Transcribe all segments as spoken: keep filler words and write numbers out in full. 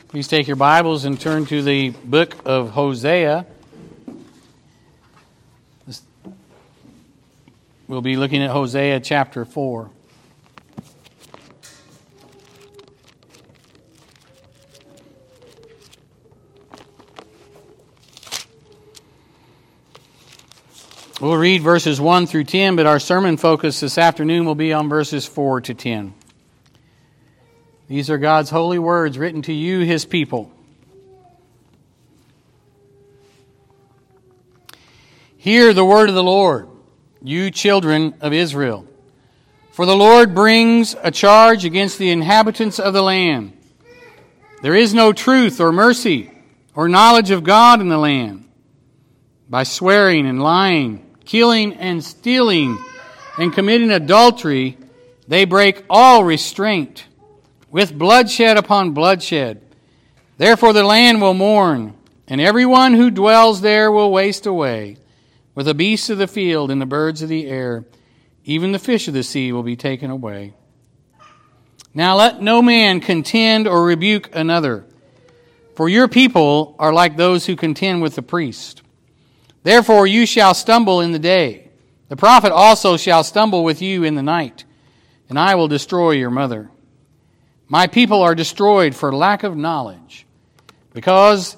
Please take your Bibles and turn to the book of Hosea. We'll be looking at Hosea chapter four. We'll read verses one through ten, but our sermon focus this afternoon will be on verses four to ten. These are God's holy words written to you, His people. Hear the word of the Lord, you children of Israel. For the Lord brings a charge against the inhabitants of the land. There is no truth or mercy or knowledge of God in the land. By swearing and lying, killing and stealing, and committing adultery, they break all restraint, with bloodshed upon bloodshed. Therefore the land will mourn, and everyone who dwells there will waste away. With the beasts of the field and the birds of the air, even the fish of the sea will be taken away. Now let no man contend or rebuke another, for your people are like those who contend with the priest. Therefore you shall stumble in the day. The prophet also shall stumble with you in the night, and I will destroy your mother. My people are destroyed for lack of knowledge, because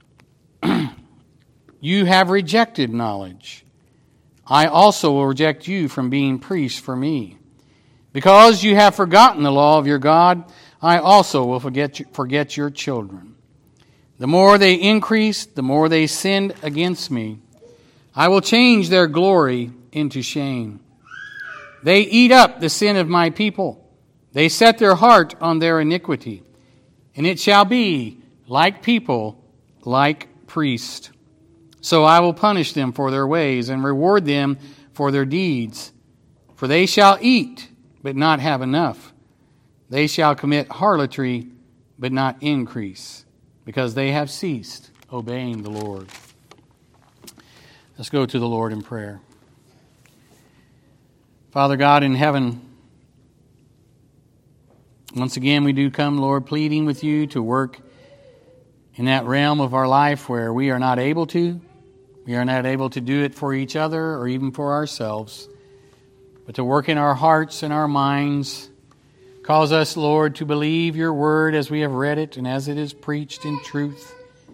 you have rejected knowledge. I also will reject you from being priests for me. Because you have forgotten the law of your God, I also will forget, forget your children. The more they increased, the more they sinned against me. I will change their glory into shame. They eat up the sin of my people. They set their heart on their iniquity. And it shall be like people, like priests. So I will punish them for their ways and reward them for their deeds. For they shall eat, but not have enough. They shall commit harlotry, but not increase, because they have ceased obeying the Lord. Let's go to the Lord in prayer. Father God in heaven, once again we do come, Lord, pleading with you to work in that realm of our life where we are not able to. We are not able to do it for each other or even for ourselves, but to work in our hearts and our minds. Cause us, Lord, to believe your word as we have read it and as it is preached in truth.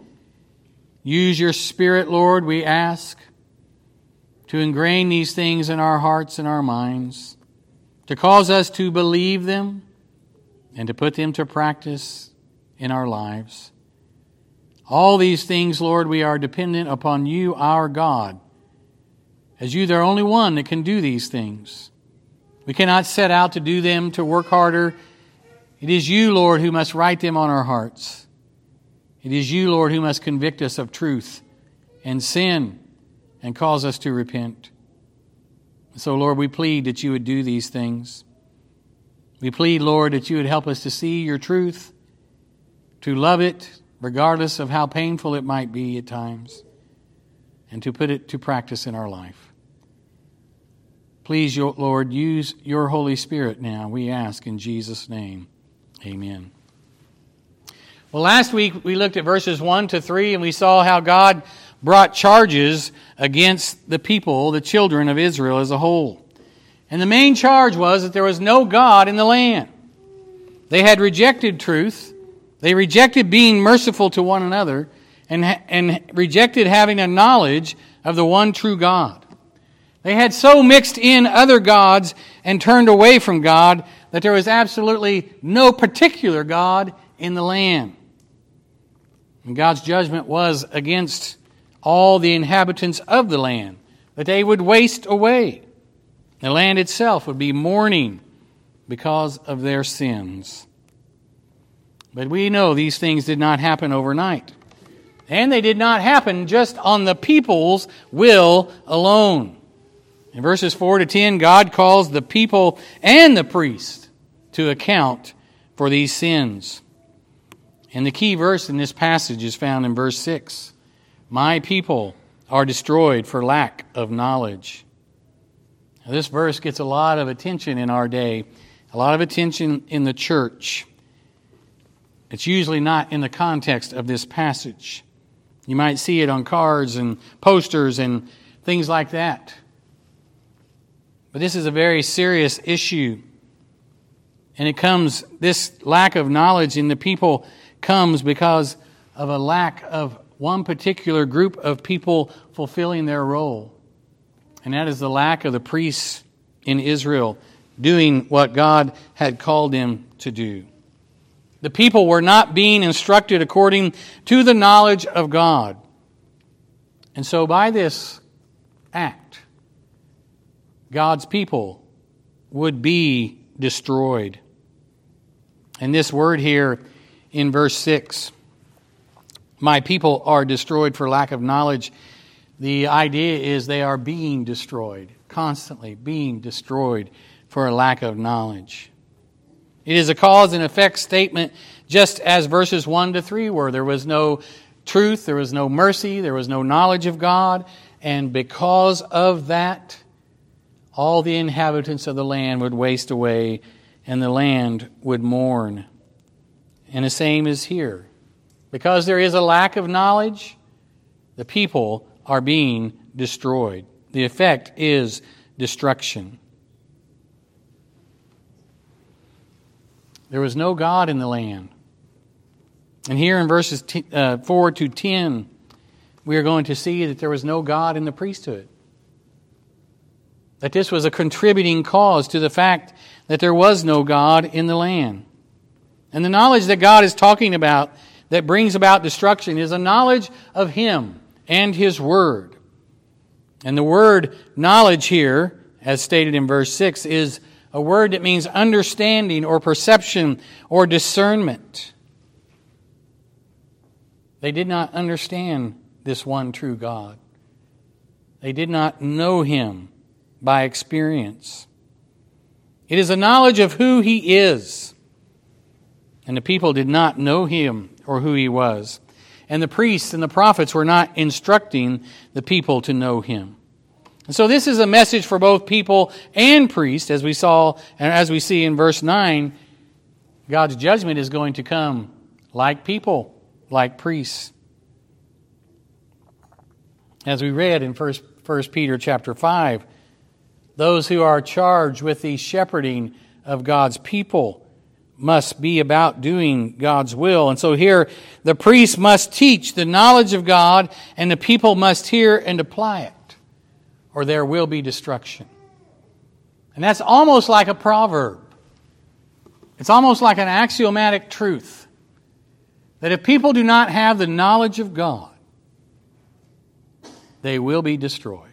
Use your Spirit, Lord, we ask, to ingrain these things in our hearts and our minds, to cause us to believe them and to put them to practice in our lives. All these things, Lord, we are dependent upon you, our God, as you, the only one that can do these things. We cannot set out to do them, to work harder. It is you, Lord, who must write them on our hearts. It is you, Lord, who must convict us of truth and sin and cause us to repent. So, Lord, we plead that you would do these things. We plead, Lord, that you would help us to see your truth, to love it, regardless of how painful it might be at times, and to put it to practice in our life. Please, Lord, use your Holy Spirit now, we ask in Jesus' name. Amen. Well, last week we looked at verses one to three, and we saw how God brought charges against the people, the children of Israel as a whole. And the main charge was that there was no God in the land. They had rejected truth. They rejected being merciful to one another and, and rejected having a knowledge of the one true God. They had so mixed in other gods and turned away from God that there was absolutely no particular God in the land. And God's judgment was against all the inhabitants of the land, that they would waste away. The land itself would be mourning because of their sins. But we know these things did not happen overnight. And they did not happen just on the people's will alone. In verses four to ten, God calls the people and the priest to account for these sins. And the key verse in this passage is found in verse six. My people are destroyed for lack of knowledge. Now, this verse gets a lot of attention in our day, a lot of attention in the church. It's usually not in the context of this passage. You might see it on cards and posters and things like that. But this is a very serious issue. And it comes, this lack of knowledge in the people comes because of a lack of one particular group of people fulfilling their role. And that is the lack of the priests in Israel doing what God had called them to do. The people were not being instructed according to the knowledge of God. And so by this act, God's people would be destroyed. And this word here in verse six, my people are destroyed for lack of knowledge. The idea is they are being destroyed, constantly being destroyed for a lack of knowledge. It is a cause and effect statement, just as verses one to three were. There was no truth, there was no mercy, there was no knowledge of God, and because of that, all the inhabitants of the land would waste away, and the land would mourn. And the same is here. Because there is a lack of knowledge, the people are being destroyed. The effect is destruction. There was no God in the land. And here in verses t- uh, four to ten, we are going to see that there was no God in the priesthood. That this was a contributing cause to the fact that there was no God in the land. And the knowledge that God is talking about that brings about destruction is a knowledge of Him and His Word. And the word knowledge here, as stated in verse six, is a word that means understanding or perception or discernment. They did not understand this one true God. They did not know Him by experience. It is a knowledge of who He is. And the people did not know Him or who He was. And the priests and the prophets were not instructing the people to know Him. And so this is a message for both people and priests, as we saw and as we see in verse nine. God's judgment is going to come like people, like priests. As we read in First Peter chapter five, those who are charged with the shepherding of God's people must be about doing God's will. And so here, the priest must teach the knowledge of God, and the people must hear and apply it, or there will be destruction. And that's almost like a proverb. It's almost like an axiomatic truth that if people do not have the knowledge of God, they will be destroyed.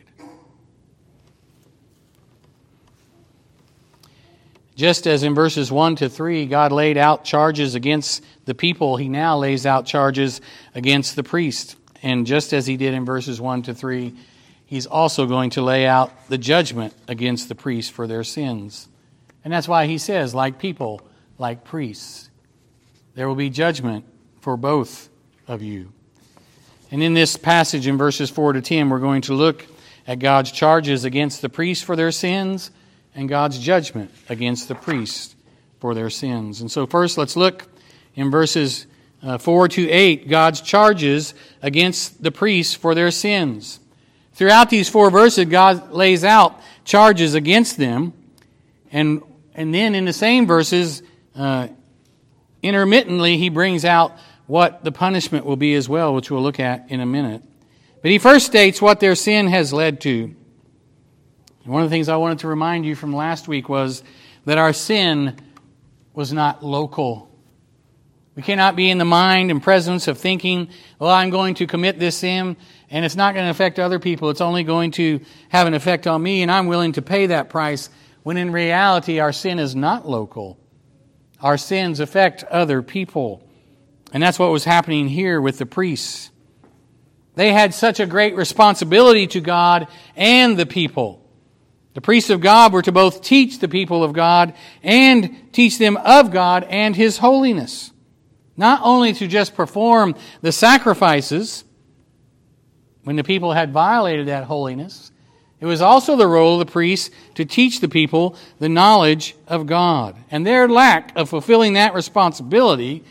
Just as in verses one to three, God laid out charges against the people, He now lays out charges against the priest. And just as He did in verses one to three, He's also going to lay out the judgment against the priests for their sins. And that's why He says, like people, like priests. There will be judgment for both of you. And in this passage in verses four to ten, we're going to look at God's charges against the priests for their sins and God's judgment against the priests for their sins. And so first, let's look in verses uh, four to eight, God's charges against the priests for their sins. Throughout these four verses, God lays out charges against them. And, and then in the same verses, uh, intermittently, He brings out what the punishment will be as well, which we'll look at in a minute. But He first states what their sin has led to. One of the things I wanted to remind you from last week was that our sin was not local. We cannot be in the mind and presence of thinking, well, I'm going to commit this sin, and it's not going to affect other people. It's only going to have an effect on me, and I'm willing to pay that price, when in reality our sin is not local. Our sins affect other people. And that's what was happening here with the priests. They had such a great responsibility to God and the people. The priests of God were to both teach the people of God and teach them of God and His holiness. Not only to just perform the sacrifices when the people had violated that holiness, it was also the role of the priests to teach the people the knowledge of God. And their lack of fulfilling that responsibility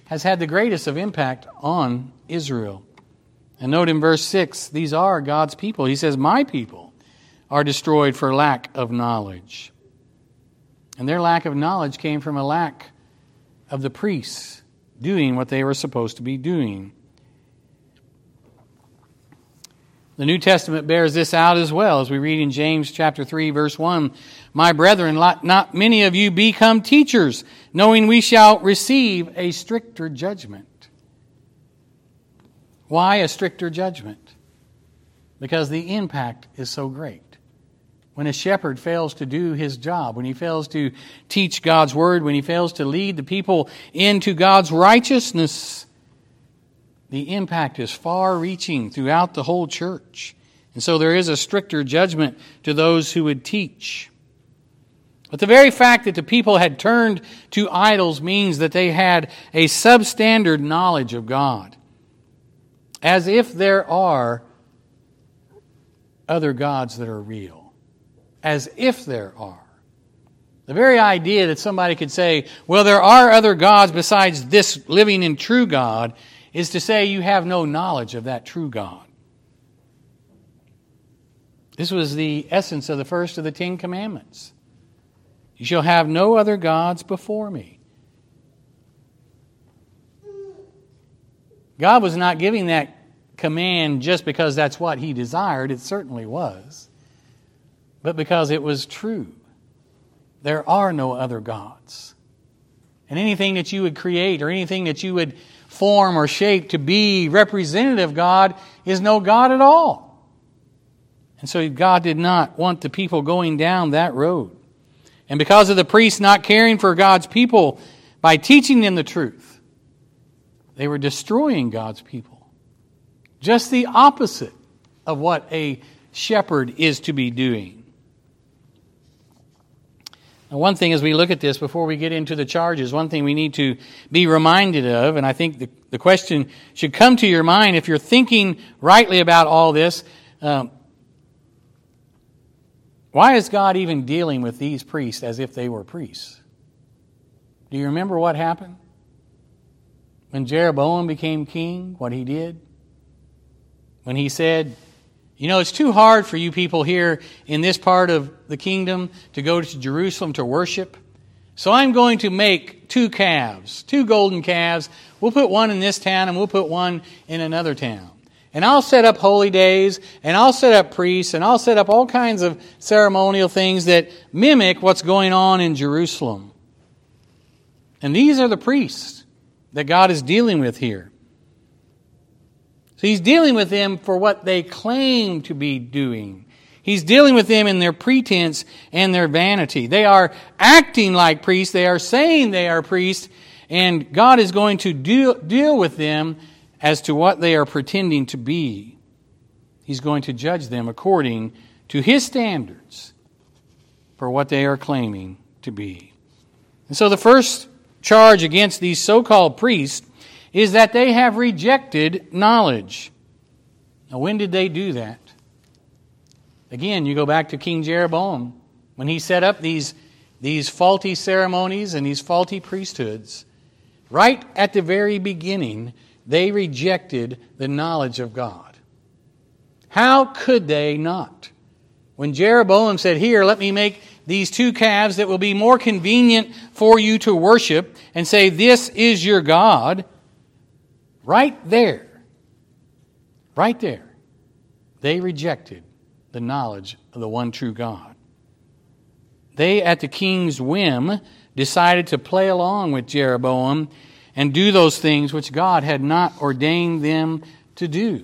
has had the greatest of impact on Israel. And note in verse six, these are God's people. He says, my people are destroyed for lack of knowledge. And their lack of knowledge came from a lack of the priests doing what they were supposed to be doing. The New Testament bears this out as well, as we read in James chapter three, verse one. My brethren, let not many of you become teachers, knowing we shall receive a stricter judgment. Why a stricter judgment? Because the impact is so great. When a shepherd fails to do his job, when he fails to teach God's word, when he fails to lead the people into God's righteousness, the impact is far-reaching throughout the whole church. And so there is a stricter judgment to those who would teach. But the very fact that the people had turned to idols means that they had a substandard knowledge of God. As if there are other gods that are real. As if there are. The very idea that somebody could say, well, there are other gods besides this living and true God, is to say you have no knowledge of that true God. This was the essence of the first of the Ten Commandments. You shall have no other gods before me. God was not giving that command just because that's what He desired. It certainly was. But because it was true. There are no other gods. And anything that you would create or anything that you would form or shape to be representative of God is no God at all. And so God did not want the people going down that road. And because of the priests not caring for God's people by teaching them the truth, they were destroying God's people. Just the opposite of what a shepherd is to be doing. Now, one thing as we look at this, before we get into the charges, one thing we need to be reminded of, and I think the, the question should come to your mind if you're thinking rightly about all this, um, why is God even dealing with these priests as if they were priests? Do you remember what happened? When Jeroboam became king, what he did? When he said, you know, it's too hard for you people here in this part of the kingdom to go to Jerusalem to worship. So I'm going to make two calves, two golden calves. We'll put one in this town and we'll put one in another town. And I'll set up holy days and I'll set up priests and I'll set up all kinds of ceremonial things that mimic what's going on in Jerusalem. And these are the priests that God is dealing with here. So He's dealing with them for what they claim to be doing. He's dealing with them in their pretense and their vanity. They are acting like priests. They are saying they are priests. And God is going to deal, deal with them as to what they are pretending to be. He's going to judge them according to His standards for what they are claiming to be. And so the first charge against these so-called priests is that they have rejected knowledge. Now, when did they do that? Again, you go back to King Jeroboam. When he set up these, these faulty ceremonies and these faulty priesthoods, right at the very beginning, they rejected the knowledge of God. How could they not? When Jeroboam said, here, let me make these two calves that will be more convenient for you to worship, and say, this is your God, right there, right there, they rejected the knowledge of the one true God. They, at the king's whim, decided to play along with Jeroboam and do those things which God had not ordained them to do.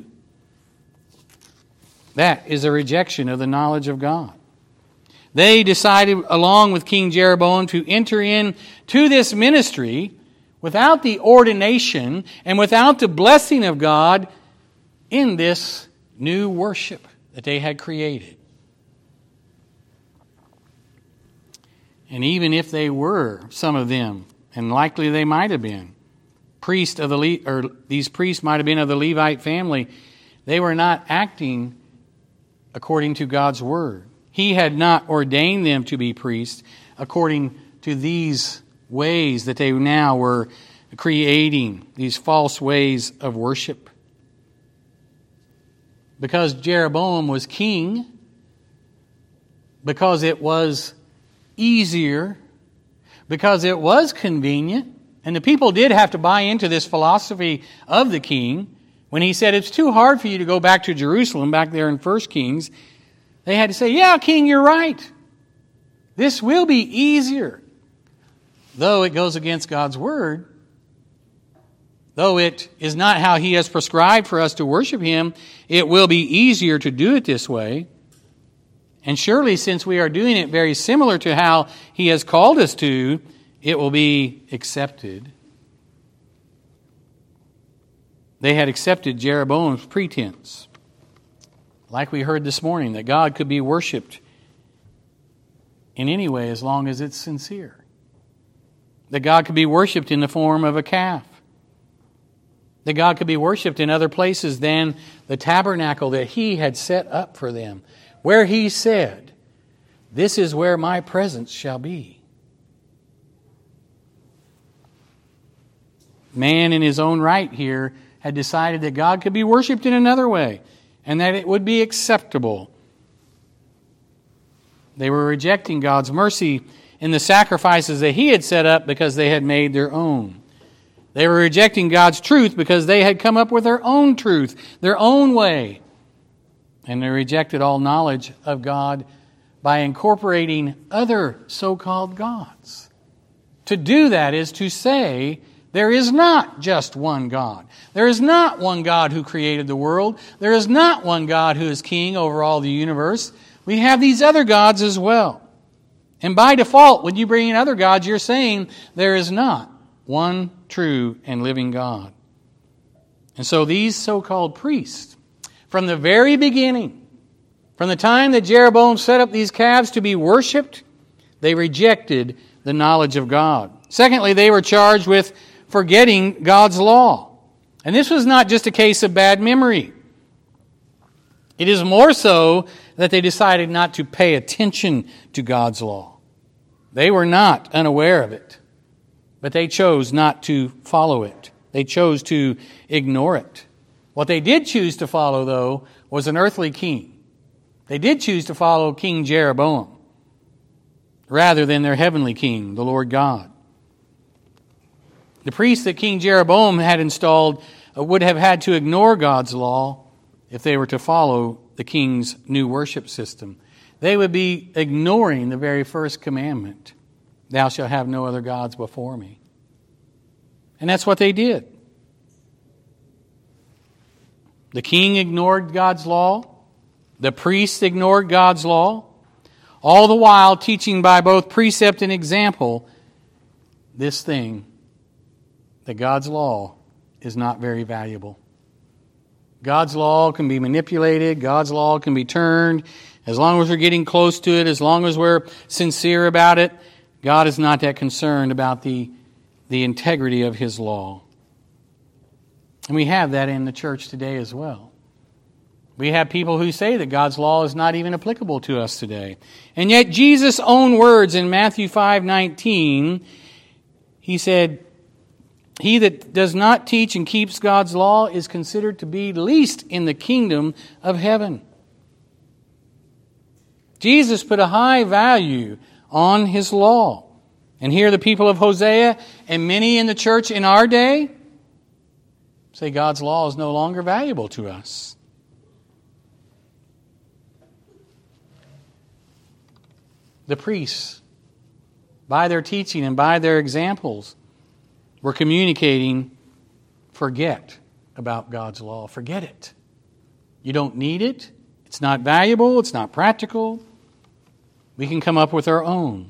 That is a rejection of the knowledge of God. They decided, along with King Jeroboam, to enter into this ministry without the ordination and without the blessing of God in this new worship that they had created. And even if they were, some of them, and likely they might have been, priests of the Le- or these priests might have been of the Levite family, they were not acting according to God's word. He had not ordained them to be priests according to these ways that they now were creating these false ways of worship. Because Jeroboam was king, because it was easier, because it was convenient, and the people did have to buy into this philosophy of the king. When he said, it's too hard for you to go back to Jerusalem, back there in First Kings, they had to say, yeah, king, you're right. This will be easier. Though it goes against God's word, though it is not how he has prescribed for us to worship him, it will be easier to do it this way. And surely, since we are doing it very similar to how he has called us to, it will be accepted. They had accepted Jeroboam's pretense. Like we heard this morning, that God could be worshipped in any way as long as it's sincere. That God could be worshipped in the form of a calf. That God could be worshipped in other places than the tabernacle that he had set up for them, where he said, this is where my presence shall be. Man in his own right here had decided that God could be worshipped in another way, and that it would be acceptable. They were rejecting God's mercy in the sacrifices that he had set up because they had made their own. They were rejecting God's truth because they had come up with their own truth, their own way. And they rejected all knowledge of God by incorporating other so-called gods. To do that is to say, there is not just one God. There is not one God who created the world. There is not one God who is king over all the universe. We have these other gods as well. And by default, when you bring in other gods, you're saying there is not one true and living God. And so these so-called priests, from the very beginning, from the time that Jeroboam set up these calves to be worshipped, they rejected the knowledge of God. Secondly, they were charged with forgetting God's law. And this was not just a case of bad memory. It is more so that they decided not to pay attention to God's law. They were not unaware of it, but they chose not to follow it. They chose to ignore it. What they did choose to follow, though, was an earthly king. They did choose to follow King Jeroboam rather than their heavenly king, the Lord God. The priests that King Jeroboam had installed would have had to ignore God's law if they were to follow the king's new worship system. They would be ignoring the very first commandment, thou shalt have no other gods before me. And that's what they did. The king ignored God's law. The priests ignored God's law. All the while teaching by both precept and example this thing, that God's law is not very valuable. God's law can be manipulated. God's law can be turned. As long as we're getting close to it, as long as we're sincere about it, God is not that concerned about the, the integrity of His law. And we have that in the church today as well. We have people who say that God's law is not even applicable to us today. And yet Jesus' own words in Matthew five nineteen, He said, he that does not teach and keeps God's law is considered to be least in the kingdom of heaven. Jesus put a high value on His law. And here the people of Hosea and many in the church in our day say God's law is no longer valuable to us. The priests, by their teaching and by their examples, were communicating, forget about God's law. Forget it. You don't need it. It's not valuable. It's not practical. We can come up with our own.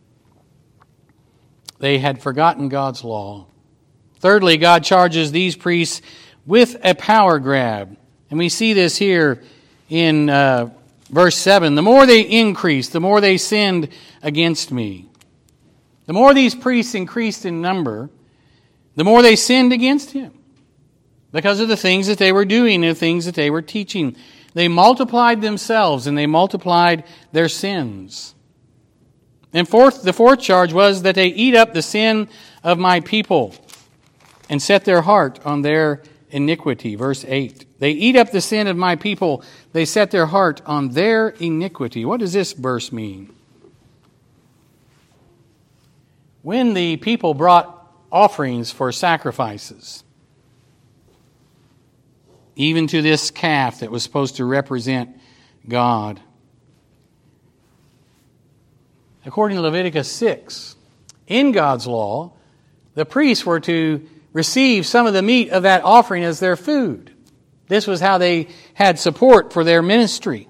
They had forgotten God's law. Thirdly, God charges these priests with a power grab. And we see this here in uh, verse seven. The more they increased, the more they sinned against me. The more these priests increased in number, the more they sinned against Him because of the things that they were doing and the things that they were teaching. They multiplied themselves and they multiplied their sins. And fourth, the fourth charge was that they eat up the sin of my people. and set their heart on their iniquity. Verse eight. They eat up the sin of my people. They set their heart on their iniquity. What does this verse mean? When the people brought offerings for sacrifices, even to this calf that was supposed to represent God, according to Leviticus six, in God's law, the priests were to receive some of the meat of that offering as their food. This was how they had support for their ministry.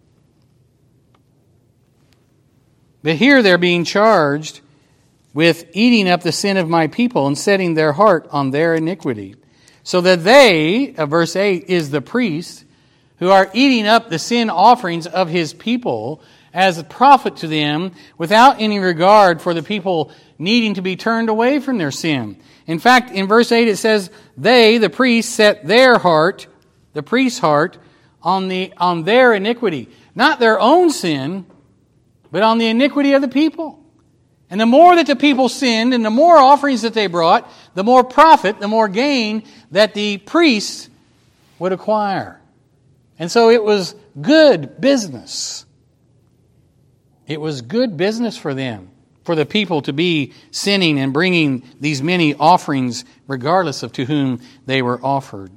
But here they're being charged with eating up the sin of my people and setting their heart on their iniquity. So that they, uh, verse eight, is the priests who are eating up the sin offerings of his people as a profit to them without any regard for the people needing to be turned away from their sin. In fact, in verse eight it says, they, the priests, set their heart, the priest's heart, on the on their iniquity. Not their own sin, but on the iniquity of the people. And the more that the people sinned and the more offerings that they brought, the more profit, the more gain that the priests would acquire. And so it was good business. It was good business for them, for the people to be sinning and bringing these many offerings regardless of to whom they were offered.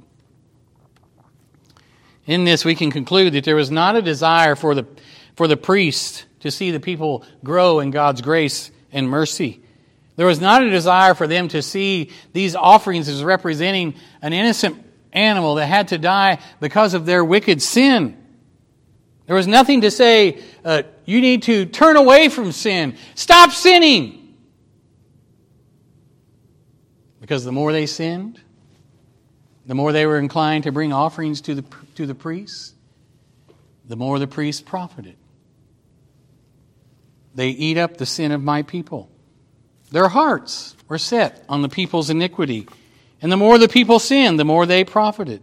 In this we can conclude that there was not a desire for the, for the priest to see the people grow in God's grace and mercy. There was not a desire for them to see these offerings as representing an innocent animal that had to die because of their wicked sin. There was nothing to say, uh, you need to turn away from sin. Stop sinning. Because the more they sinned, the more they were inclined to bring offerings to the, to the priests, the more the priests profited. They eat up the sin of my people. Their hearts were set on the people's iniquity. And the more the people sinned, the more they profited.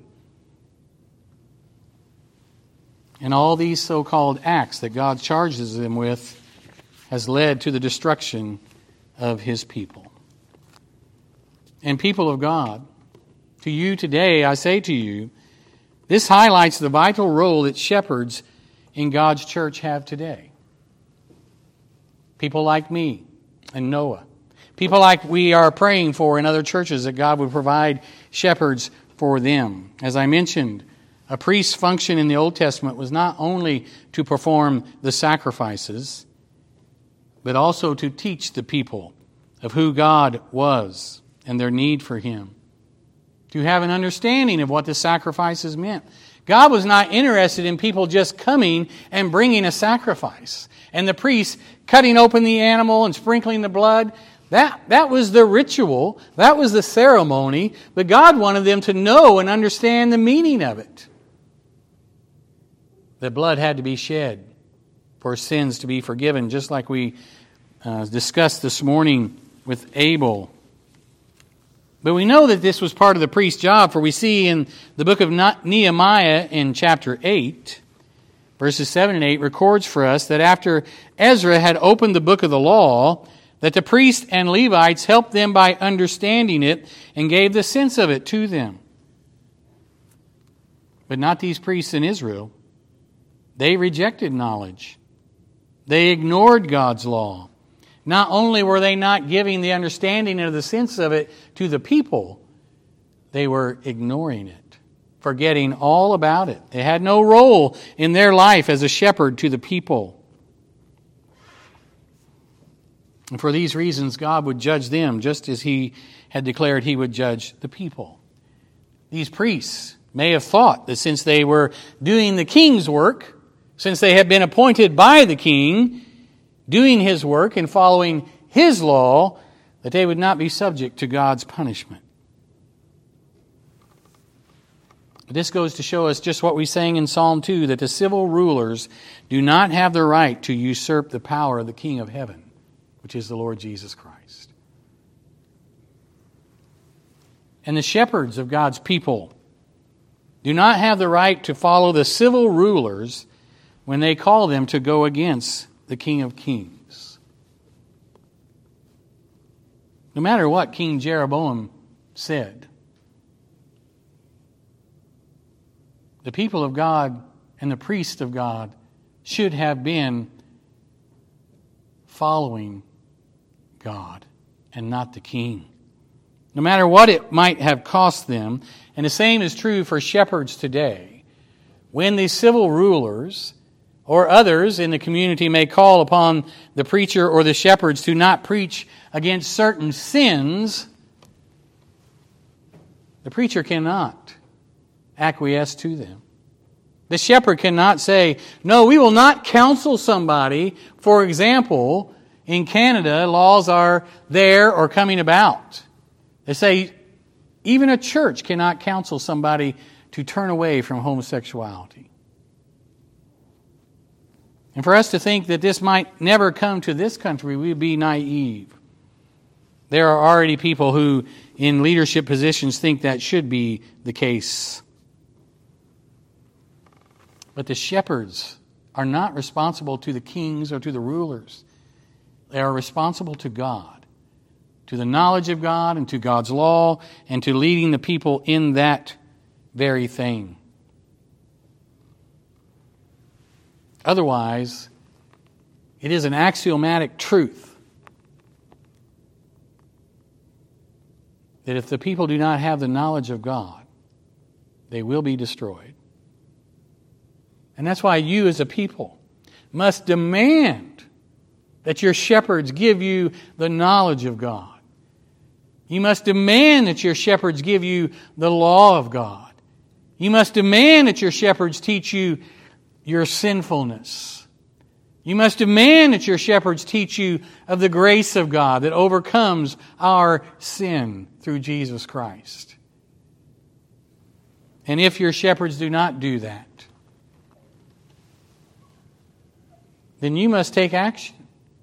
And all these so-called acts that God charges them with has led to the destruction of his people. And people of God, to you today, I say to you, this highlights the vital role that shepherds in God's church have today. People like me and Noah. People like we are praying for in other churches, that God would provide shepherds for them. As I mentioned, a priest's function in the Old Testament was not only to perform the sacrifices, but also to teach the people of who God was and their need for him. To have an understanding of what the sacrifices meant. God was not interested in people just coming and bringing a sacrifice. And the priest cutting open the animal and sprinkling the blood. That, that was the ritual. That was the ceremony. But God wanted them to know and understand the meaning of it. The blood had to be shed for sins to be forgiven, just like we uh, discussed this morning with Abel. But we know that this was part of the priest's job, for we see in the book of Nehemiah in chapter eight, verses seven and eight, records for us that after Ezra had opened the book of the law, that the priests and Levites helped them by understanding it and gave the sense of it to them. But not these priests in Israel. They rejected knowledge. They ignored God's law. Not only were they not giving the understanding of the sense of it to the people, they were ignoring it, forgetting all about it. They had no role in their life as a shepherd to the people. And for these reasons, God would judge them just as he had declared he would judge the people. These priests may have thought that since they were doing the king's work, since they had been appointed by the king, doing his work and following his law, that they would not be subject to God's punishment. This goes to show us just what we sang in Psalm two, that the civil rulers do not have the right to usurp the power of the King of heaven, which is the Lord Jesus Christ. And the shepherds of God's people do not have the right to follow the civil rulers when they call them to go against the King of Kings. No matter what King Jeroboam said. The people of God and the priests of God should have been following God and not the king, no matter what it might have cost them. And the same is true for shepherds today. When the civil rulers or others in the community may call upon the preacher or the shepherds to not preach against certain sins, the preacher cannot acquiesce to them. The shepherd cannot say, no, we will not counsel somebody. For example, in Canada, laws are there or coming about. They say even a church cannot counsel somebody to turn away from homosexuality. And for us to think that this might never come to this country, we would be naive. There are already people who, in leadership positions, think that should be the case. But the shepherds are not responsible to the kings or to the rulers. They are responsible to God, to the knowledge of God and to God's law, and to leading the people in that very thing. Otherwise, it is an axiomatic truth that if the people do not have the knowledge of God, they will be destroyed. And that's why you as a people must demand that your shepherds give you the knowledge of God. You must demand that your shepherds give you the law of God. You must demand that your shepherds teach you your sinfulness. You must demand that your shepherds teach you of the grace of God that overcomes our sin through Jesus Christ. And if your shepherds do not do that, then you must take action.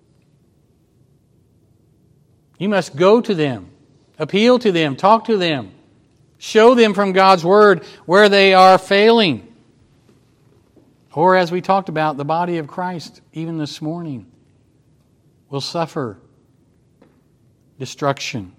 You must go to them, appeal to them, talk to them, show them from God's Word where they are failing. Or as we talked about, the body of Christ, even this morning, will suffer destruction.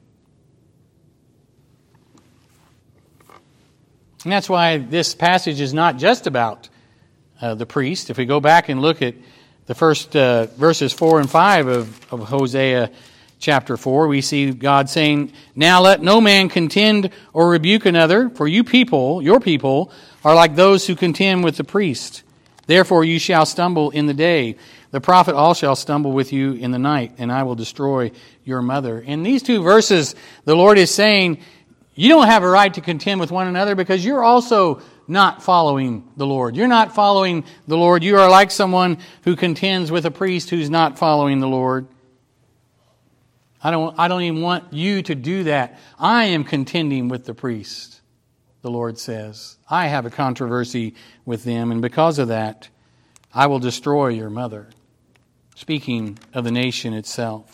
And that's why this passage is not just about uh, the priest. If we go back and look at the first uh, verses four and five of, of Hosea chapter four, we see God saying, "Now let no man contend or rebuke another, for you people, your people, are like those who contend with the priest. Therefore you shall stumble in the day. The prophet also shall stumble with you in the night, and I will destroy your mother." In these two verses, the Lord is saying, you don't have a right to contend with one another because you're also not following the Lord. You're not following the Lord. You are like someone who contends with a priest who's not following the Lord. I don't, I don't even want you to do that. I am contending with the priest, the Lord says. I have a controversy with them, and because of that, I will destroy your mother. Speaking of the nation itself.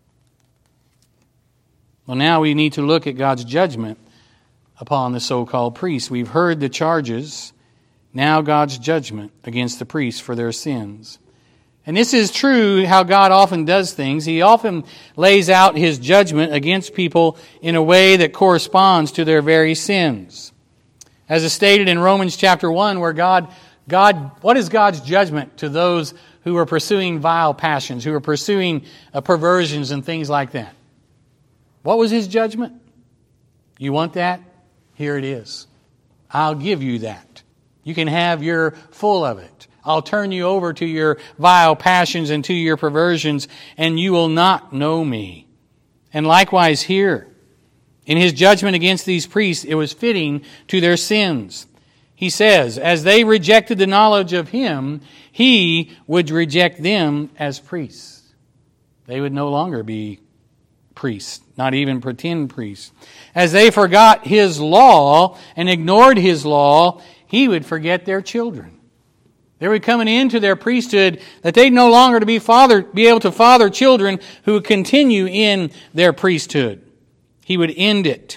Well, now we need to look at God's judgment upon the so-called priests. We've heard the charges. Now God's judgment against the priests for their sins. And this is true how God often does things. He often lays out His judgment against people in a way that corresponds to their very sins. As is stated in Romans chapter one, where God, God, what is God's judgment to those who are pursuing vile passions, who are pursuing uh, perversions and things like that? What was His judgment? You want that? Here it is. I'll give you that. You can have your full of it. I'll turn you over to your vile passions and to your perversions, and you will not know me. And likewise here, in His judgment against these priests, it was fitting to their sins. He says, as they rejected the knowledge of Him, He would reject them as priests. They would no longer be priests, not even pretend priests. As they forgot His law and ignored His law, He would forget their children. They were coming into their priesthood that they'd no longer to be father, be able to father children who would continue in their priesthood. He would end it.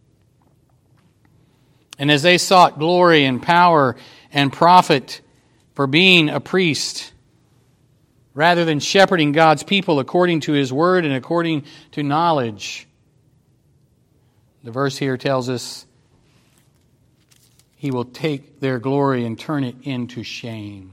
And as they sought glory and power and profit for being a priest, rather than shepherding God's people according to His word and according to knowledge, The verse here tells us He will take their glory and turn it into shame.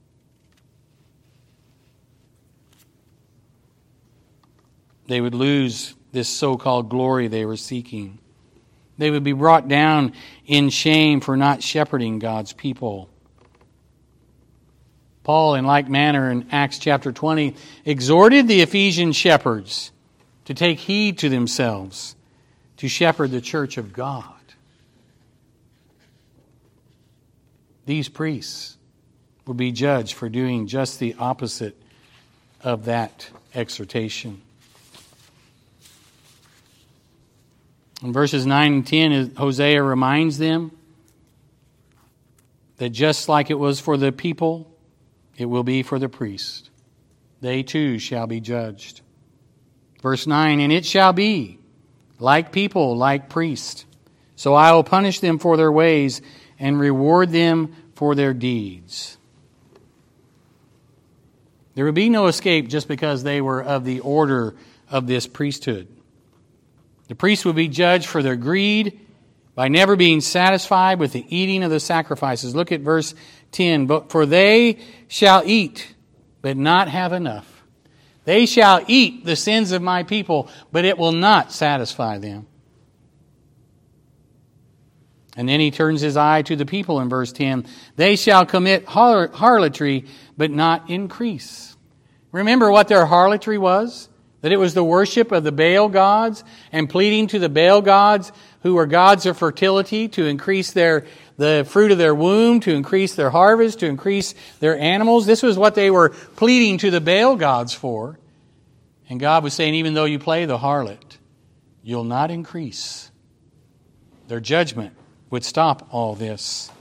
They would lose this so-called glory they were seeking. They would be brought down in shame for not shepherding God's people. Paul, in like manner, in Acts chapter twenty, exhorted the Ephesian shepherds to take heed to themselves, to shepherd the church of God. These priests will be judged for doing just the opposite of that exhortation. In verses nine and ten, Hosea reminds them that just like it was for the people, it will be for the priest. They too shall be judged. Verse nine, and it shall be like people, like priests. So I will punish them for their ways and reward them for their deeds. There would be no escape just because they were of the order of this priesthood. The priests would be judged for their greed by never being satisfied with the eating of the sacrifices. Look at verse ten. But for they shall eat, but not have enough. They shall eat the sins of my people, but it will not satisfy them. And then he turns his eye to the people in verse ten. They shall commit har- harlotry, but not increase. Remember what their harlotry was? That it was the worship of the Baal gods and pleading to the Baal gods who were gods of fertility to increase their the fruit of their womb, to increase their harvest, to increase their animals. This was what they were pleading to the Baal gods for. And God was saying, even though you play the harlot, you'll not increase. Their judgment would stop all this.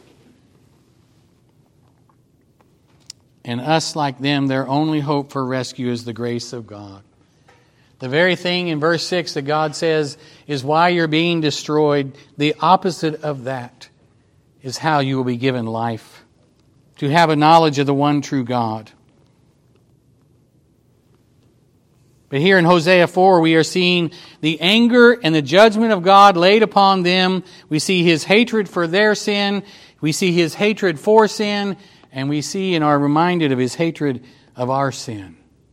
And us, like them, their only hope for rescue is the grace of God. The very thing in verse six that God says is why you're being destroyed, the opposite of that is how you will be given life. To have a knowledge of the one true God. But here in Hosea four, we are seeing the anger and the judgment of God laid upon them. We see His hatred for their sin. We see His hatred for sin. And we see and are reminded of His hatred of our sin.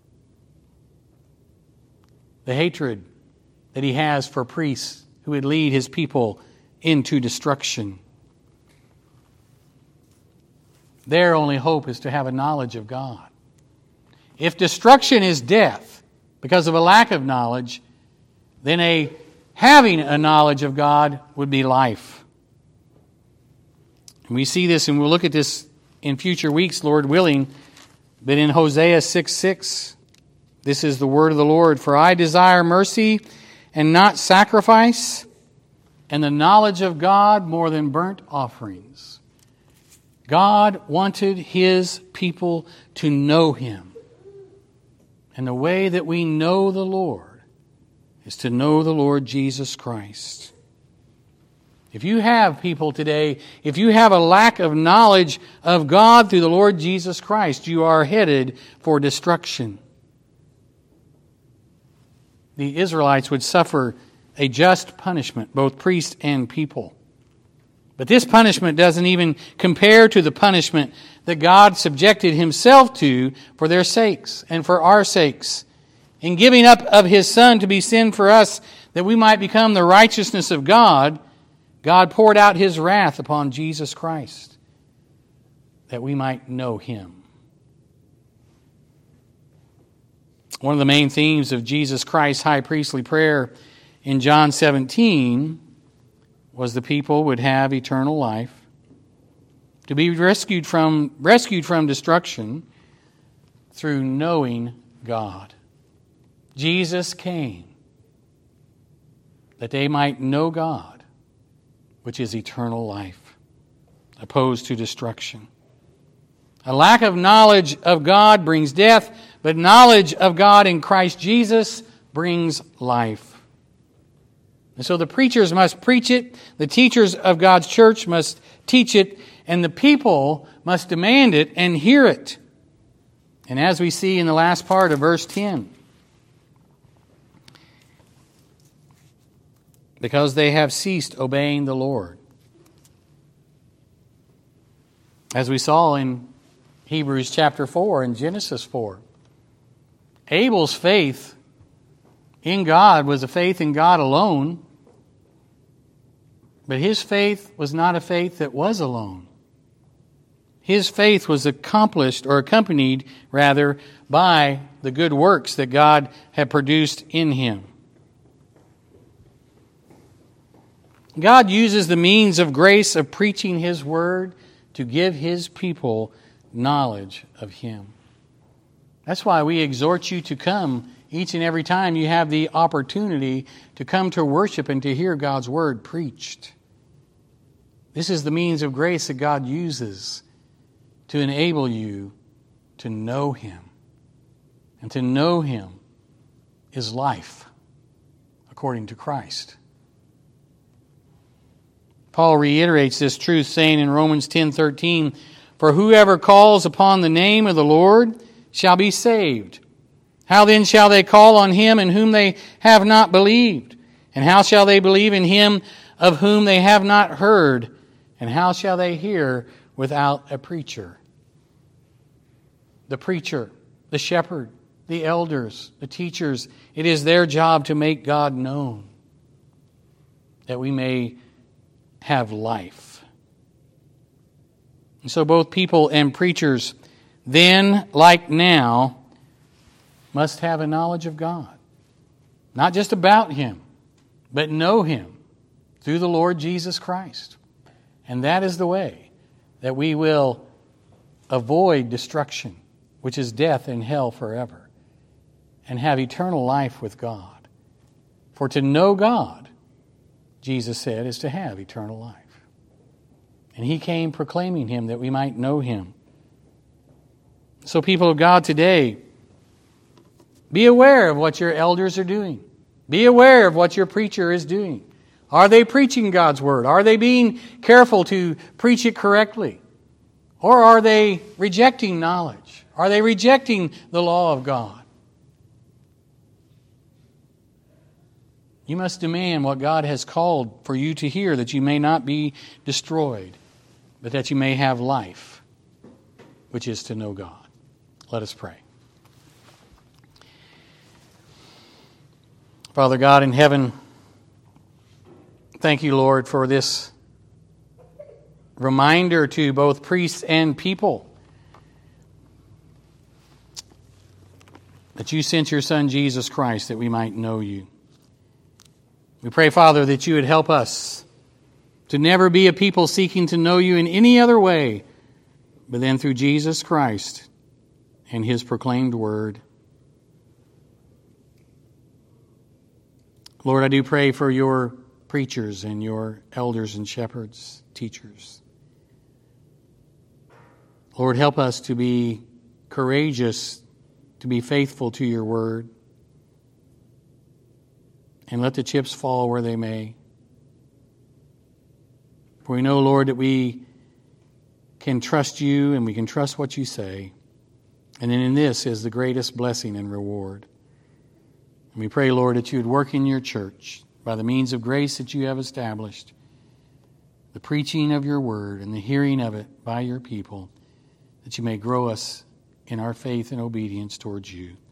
The hatred that He has for priests who would lead His people into destruction. Their only hope is to have a knowledge of God. If destruction is death because of a lack of knowledge, then a having a knowledge of God would be life. And we see this, and we'll look at this in future weeks, Lord willing. But in Hosea six six, this is the word of the Lord. For I desire mercy and not sacrifice, and the knowledge of God more than burnt offerings. God wanted His people to know Him. And the way that we know the Lord is to know the Lord Jesus Christ. If you have people today, if you have a lack of knowledge of God through the Lord Jesus Christ, you are headed for destruction. The Israelites would suffer a just punishment, both priest and people. But this punishment doesn't even compare to the punishment that God subjected Himself to for their sakes and for our sakes. In giving up of His Son to be sin for us, that we might become the righteousness of God, God poured out His wrath upon Jesus Christ, that we might know Him. One of the main themes of Jesus Christ's high priestly prayer in John seventeen was the people would have eternal life, to be rescued from rescued from destruction through knowing God. Jesus came that they might know God, which is eternal life, opposed to destruction. A lack of knowledge of God brings death, but knowledge of God in Christ Jesus brings life. And so the preachers must preach it, the teachers of God's church must teach it, and the people must demand it and hear it. And as we see in the last part of verse ten, because they have ceased obeying the Lord. As we saw in Hebrews chapter four and Genesis four, Abel's faith in God was a faith in God alone, but his faith was not a faith that was alone. His faith was accomplished, or accompanied, rather, by the good works that God had produced in him. God uses the means of grace of preaching His Word to give His people knowledge of Him. That's why we exhort you to come each and every time you have the opportunity to come to worship and to hear God's Word preached. This is the means of grace that God uses to enable you to know Him. And to know Him is life, according to Christ. Paul reiterates this truth, saying in Romans ten thirteen, "For whoever calls upon the name of the Lord shall be saved. How then shall they call on Him in whom they have not believed? And how shall they believe in Him of whom they have not heard? And how shall they hear without a preacher?" The preacher, the shepherd, the elders, the teachers, it is their job to make God known, that we may have life. And so both people and preachers, then like now, must have a knowledge of God. Not just about Him, but know Him through the Lord Jesus Christ. And that is the way that we will avoid destruction, which is death and hell forever, and have eternal life with God. For to know God, Jesus said, is to have eternal life. And He came proclaiming Him that we might know Him. So people of God today, be aware of what your elders are doing. Be aware of what your preacher is doing. Are they preaching God's Word? Are they being careful to preach it correctly? Or are they rejecting knowledge? Are they rejecting the law of God? You must demand what God has called for you to hear, that you may not be destroyed, but that you may have life, which is to know God. Let us pray. Father God in heaven, thank you, Lord, for this reminder to both priests and people that you sent your Son, Jesus Christ, that we might know you. We pray, Father, that you would help us to never be a people seeking to know you in any other way, but then through Jesus Christ and His proclaimed word. Lord, I do pray for your preachers and your elders and shepherds, teachers. Lord, help us to be courageous, to be faithful to your word. And let the chips fall where they may. For we know, Lord, that we can trust you and we can trust what you say. And then in this is the greatest blessing and reward. And we pray, Lord, that you would work in your church by the means of grace that you have established, the preaching of your word and the hearing of it by your people, that you may grow us in our faith and obedience towards you.